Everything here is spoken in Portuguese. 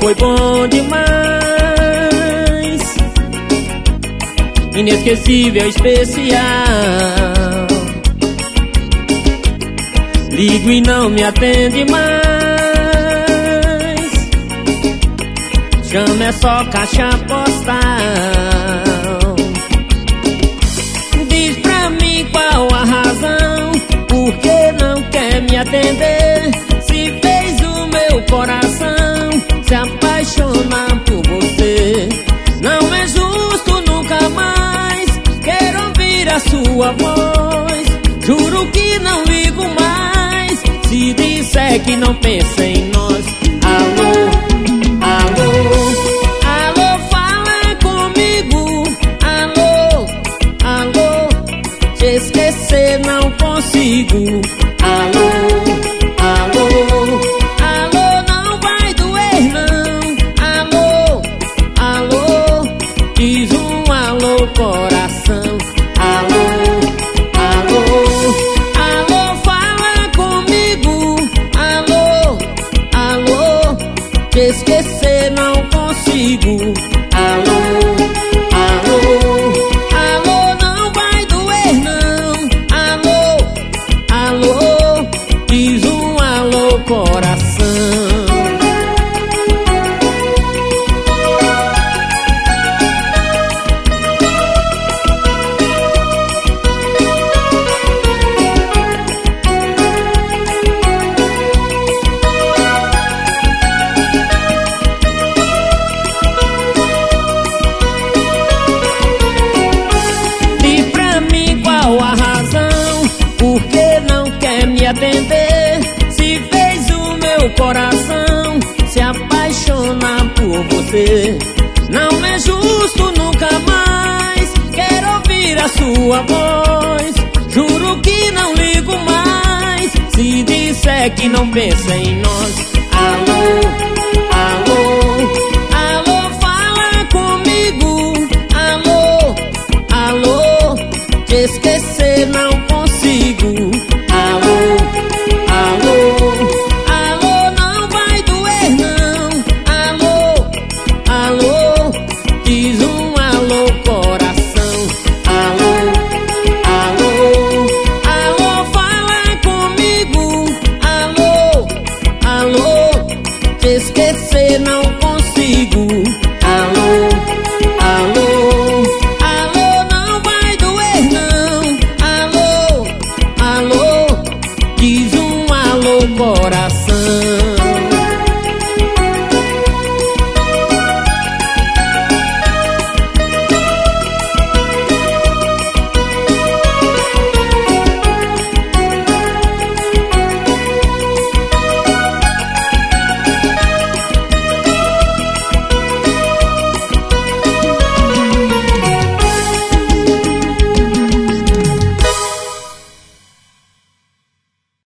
foi bom demais. Inesquecível, especial. Ligo e não me atende mais. Chama é só caixa postal. Diz pra mim qual a razão, por que não quer me atender? Se fez o meu coração se apaixonar por você. Não é justo nunca mais. Quero ouvir a sua voz. Juro que não ligo mais se disser que não pensa em nós. Alô, alô, alô, fala comigo. Alô, alô, te esquecer não consigo. Alô, alô, alô, não vai doer não. Alô, alô, diz um alô coração. Alô, alô, alô, fala comigo. Alô, alô, te esquecer não consigo. Alô, alô, alô, não vai doer não. Alô, alô, diz um alô coração. A razão, por que não quer me atender? Se fez o meu coração se apaixonar por você. Não é justo nunca mais. Quero ouvir a sua voz. Juro que não ligo mais se disser que não pensa em nós. Alô,